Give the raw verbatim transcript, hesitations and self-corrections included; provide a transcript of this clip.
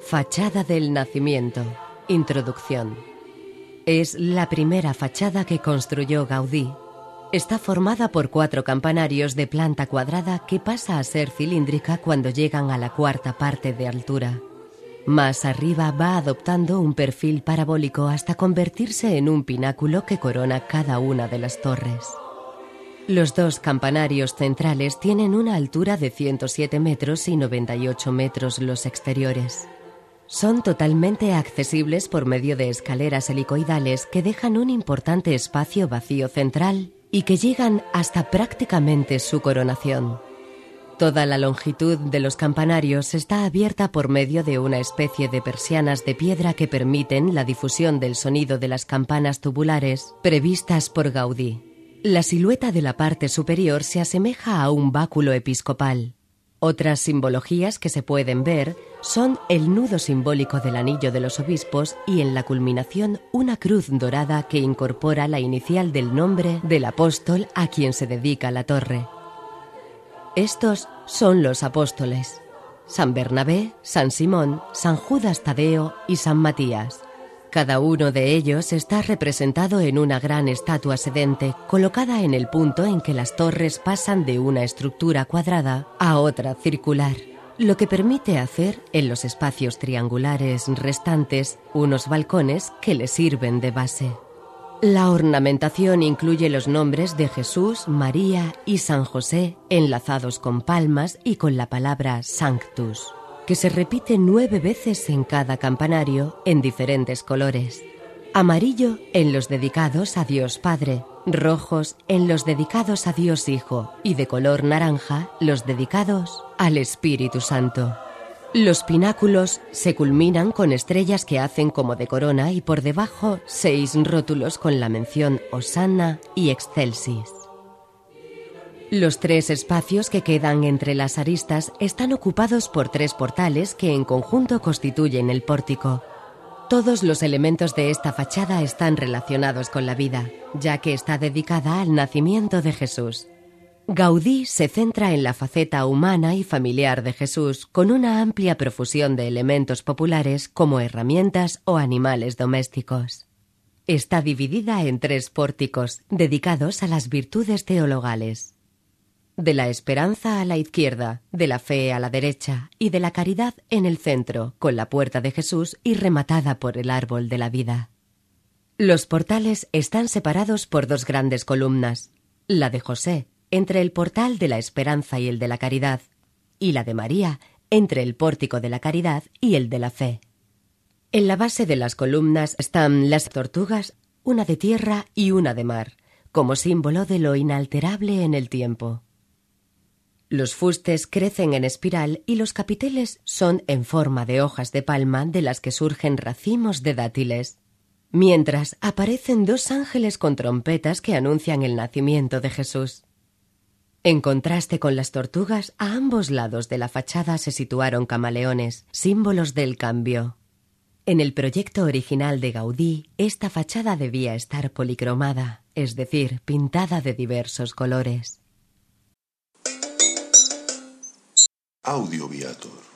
Fachada del Nacimiento. Introducción. Es la primera fachada que construyó Gaudí. Está formada por cuatro campanarios de planta cuadrada que pasa a ser cilíndrica cuando llegan a la cuarta parte de altura. Más arriba va adoptando un perfil parabólico hasta convertirse en un pináculo que corona cada una de las torres. Los dos campanarios centrales tienen una altura de ciento siete metros y noventa y ocho metros los exteriores. Son totalmente accesibles por medio de escaleras helicoidales que dejan un importante espacio vacío central y que llegan hasta prácticamente su coronación. Toda la longitud de los campanarios está abierta por medio de una especie de persianas de piedra que permiten la difusión del sonido de las campanas tubulares previstas por Gaudí. La silueta de la parte superior se asemeja a un báculo episcopal. Otras simbologías que se pueden ver son el nudo simbólico del anillo de los obispos y en la culminación una cruz dorada que incorpora la inicial del nombre del apóstol a quien se dedica la torre. Estos son los apóstoles: San Bernabé, San Simón, San Judas Tadeo y San Matías. Cada uno de ellos está representado en una gran estatua sedente colocada en el punto en que las torres pasan de una estructura cuadrada a otra circular, lo que permite hacer en los espacios triangulares restantes unos balcones que les sirven de base. La ornamentación incluye los nombres de Jesús, María y San José enlazados con palmas y con la palabra Sanctus, que se repite nueve veces en cada campanario en diferentes colores. Amarillo en los dedicados a Dios Padre, rojos en los dedicados a Dios Hijo y de color naranja los dedicados al Espíritu Santo. Los pináculos se culminan con estrellas que hacen como de corona y por debajo seis rótulos con la mención Hosanna y Excelsis. Los tres espacios que quedan entre las aristas están ocupados por tres portales que en conjunto constituyen el pórtico. Todos los elementos de esta fachada están relacionados con la vida, ya que está dedicada al nacimiento de Jesús. Gaudí se centra en la faceta humana y familiar de Jesús con una amplia profusión de elementos populares como herramientas o animales domésticos. Está dividida en tres pórticos dedicados a las virtudes teologales: de la esperanza a la izquierda, de la fe a la derecha y de la caridad en el centro, con la puerta de Jesús y rematada por el árbol de la vida. Los portales están separados por dos grandes columnas, la de José, entre el portal de la esperanza y el de la caridad, y la de María, entre el pórtico de la caridad y el de la fe. En la base de las columnas están las tortugas, una de tierra y una de mar, como símbolo de lo inalterable en el tiempo. Los fustes crecen en espiral y los capiteles son en forma de hojas de palma de las que surgen racimos de dátiles, mientras aparecen dos ángeles con trompetas que anuncian el nacimiento de Jesús. En contraste con las tortugas, a ambos lados de la fachada se situaron camaleones, símbolos del cambio. En el proyecto original de Gaudí, esta fachada debía estar policromada, es decir, pintada de diversos colores. Audio Viator.